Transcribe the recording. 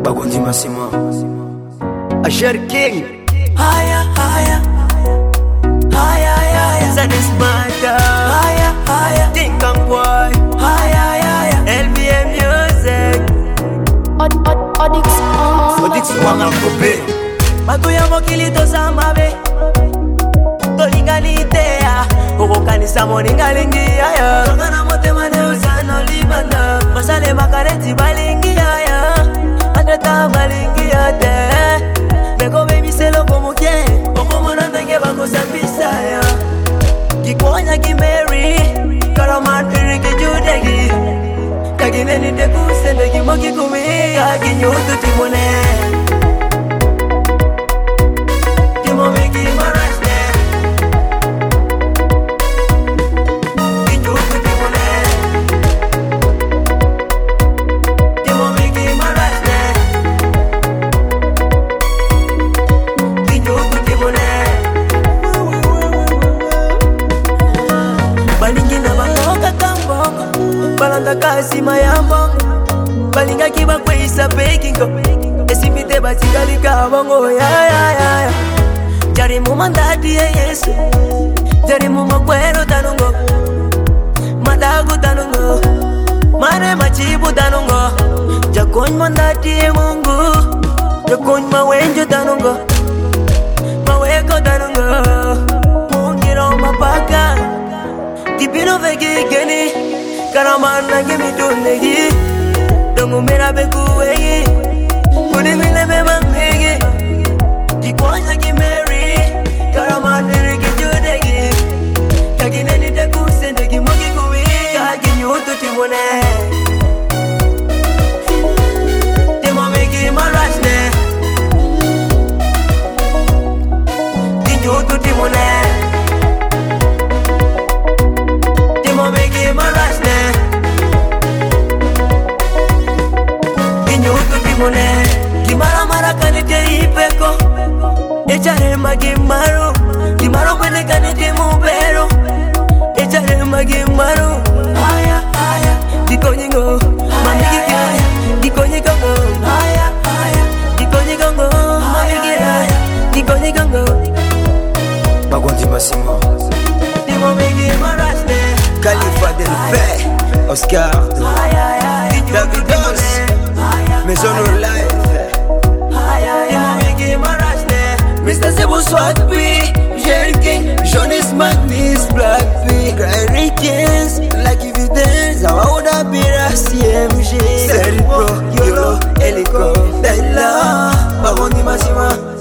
Bagundi Massimo Asher King Higher, higher, higher, higher. Sadness Matter Higher, higher, Think and Boy higher, higher. LBM Music Odix Wanga Kope Matuya mokili tozamabe tolinganitea okokanisa moningalingia ya tongana motema ne usano libanda masale makareti balingia ya atata balingia te meko baby selo komuke okomona ndenge bakosambisa ya kikonya kimeri karamatiri kijudegi kagineni dekusende kimoki kumi kaginyutu timone balanga kasi mayambo balinga kiba kweisa pekingo esipite batingalika bongo ya jari mu mandati ya Yesu jari mu makwero tanungo madagu tanungo mare machibu tanungo jakon mandati ya Mungu jakon mawenjo tanungo maweko tanungo mungiro mapaka kipino vegi geni Karamana gimi dunegi Dongo mera beku wegi Kuni mile me mambegi Jikonya kimeri Karamana riki judegi Kagine ni deku sendegi mogi kuwi Kagi nyutu timone Timo megi marashne Kinyutu timone Timo megi marashne Kimara mara kanite ipeko Echare magimaru Kimaro kwene kanite mubero Echare magimaru Haya, haya Dikonyingo Mamigi kaya Dikonyigongo Haya, haya Dikonyigongo Mamigi haya Dikonyigongo Bagundi Massimo Timo migi marashne Khalifa Del Fe Oscar David Doss Maison of Life Mr. Zebu Swag B Jerry King Jonas Magnus Black B Gary Kings Like if you dance I woulda be a CMG Seri Pro Yolo Elico Della Bagundi Massimo